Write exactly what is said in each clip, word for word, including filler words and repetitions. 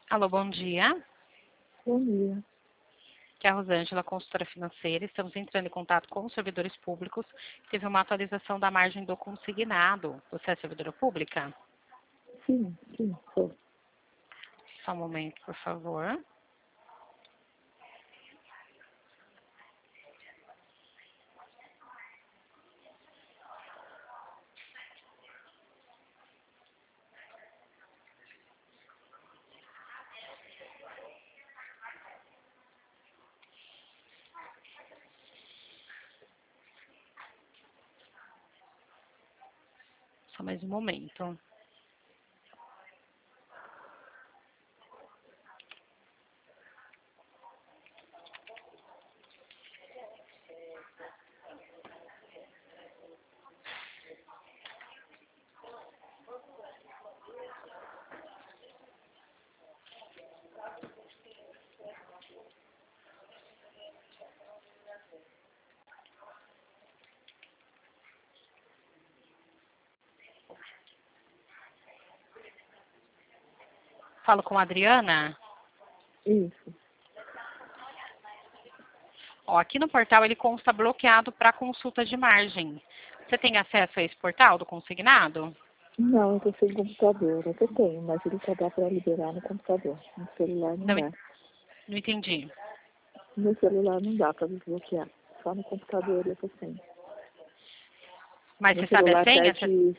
Alô, bom dia. Bom dia. Aqui é a Rosângela, consultora financeira. Estamos entrando em contato com os servidores públicos. Teve uma atualização da margem do consignado. Você é servidora pública? Sim, sim, sou. Só um momento, por favor. Só mais um momento. Falo com a Adriana. Isso. Ó, aqui no portal ele consta bloqueado para consulta de margem. Você tem acesso a esse portal do consignado? Não, eu tô sem computador. Até tenho, mas ele só dá para liberar no computador. No celular não Não, dá. não entendi. No celular não dá para desbloquear. Só no computador eu tô sem. Mas No você sabe a celular senha? Você- pede...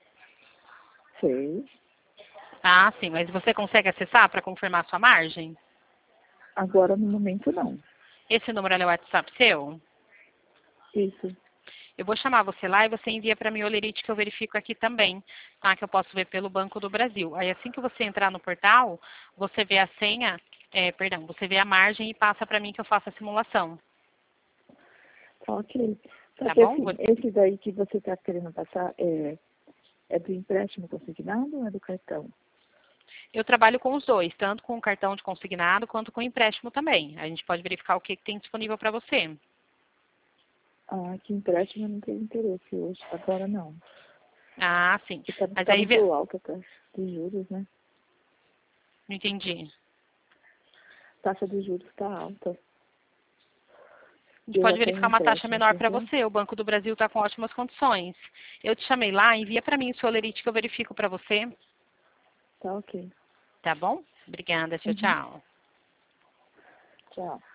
Sei. Ah, sim, mas você consegue acessar para confirmar sua margem? Agora no momento não. Esse número é o WhatsApp seu? Isso. Eu vou chamar você lá e você envia para mim o Olerite que eu verifico aqui também, tá? Que eu posso ver pelo Banco do Brasil. Aí assim que você entrar no portal, você vê a senha, é, perdão, você vê a margem e passa para mim que eu faço a simulação. Ok. Só Tá que bom? assim, Vou- esse daí que você está querendo passar é, é do empréstimo consignado ou é do cartão? Eu trabalho com os dois, tanto com o cartão de consignado quanto com o empréstimo também. A gente pode verificar o que que tem disponível para você. Ah, que empréstimo eu não tenho interesse hoje. Agora não. Ah, sim. Porque tá, Mas tá aí, vê- muito alta a taxa de juros, né? não entendi. Taxa de juros está alta. A gente Eu pode já tenho verificar uma taxa empréstimo, menor você para quer? você. O Banco do Brasil está com ótimas condições. Eu te chamei lá, envia para mim o seu Olerite que eu verifico para você. Tá ok. Tá bom? Obrigada. Tchau, Uhum. tchau. Tchau.